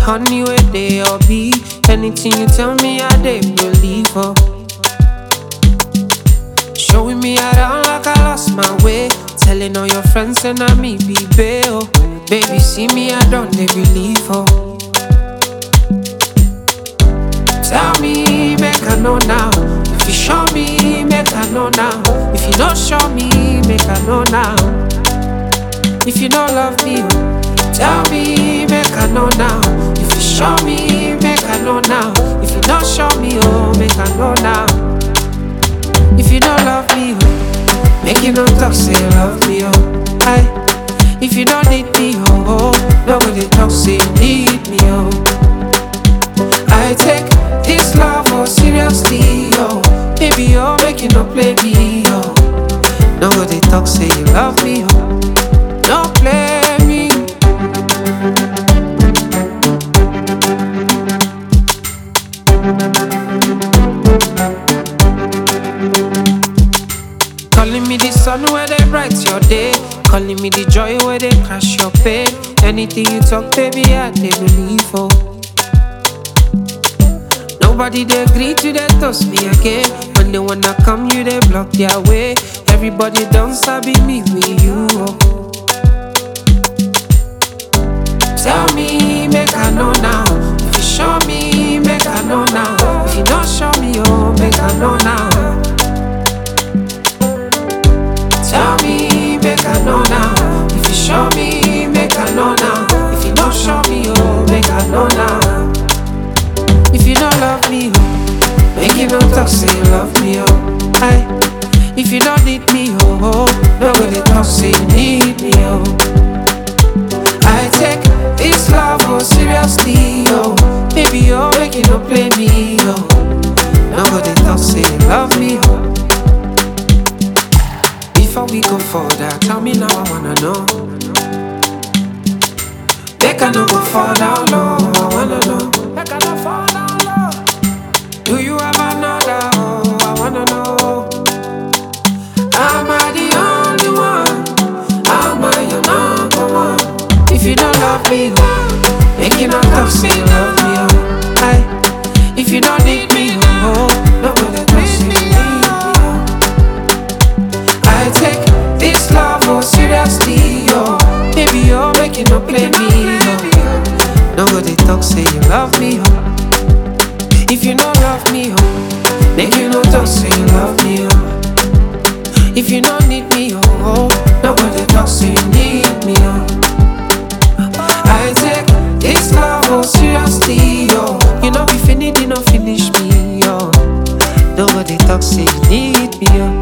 honey where they all be. Anything you tell me, I they believe. Oh. Showing me around like I lost my way. Telling all your friends and I me be bail. Baby, see me, I don't they believe. Oh. Tell me, make I know now. If you show me, make I know now. If you don't show me, make I know now. If you don't love me, oh, tell me, make I know now. If you show me, make I know now. If you don't show me, oh, make I know now. If you don't love me, oh, make you no talk, say you love me, oh. Aye. If you don't need me, oh, nobody talk, say you need me, oh. I take this love, oh, seriously, oh. Baby, oh, make you no play me, oh. Nobody talk, say you love me, oh. Don't play me. Calling me the sun where they bright your day. Calling me the joy where they crash your pain. Anything you talk, baby, I they believe, oh. Nobody they agree to they toast me again. When they wanna come, you they block their way. Everybody don't sabi me with you, oh. Tell me, make I know now. If you show me, make I know now. If you don't show me, oh, make I know now. Tell me, make I know now. If you show me, make I know now. If you don't show me, oh, make I know now. If you don't love me, oh, make you no talk, say you love me, oh. Aye. If you don't need me, oh, nobody talk, say you need me, oh. I take this love, oh, seriously, oh. Baby, oh, make you no play me, oh. Nobody talk, say you love me, oh. Before we go further, tell me now, I wanna know. Make I no go fall down low, I wanna know. Make I no fall down low. Do you have another, oh, I wanna know. Am I the only one? Am I your number one? If you don't love me, oh, make you not talk, say you love me, oh. Aye. If you don't need me, oh, nobody talk, say you need me, oh. I take this love, oh, seriously, oh. Baby, oh, make you no play me, oh. Nobody talk, say you love me, oh. If you don't love me, oh, make you no talk, say you love me, oh. If you don't need me, oh, nobody talk, say you need me, oh. I take this love, oh, seriously, oh. You know, if you need, you know, finish me, oh. Nobody talk, say you need me, oh.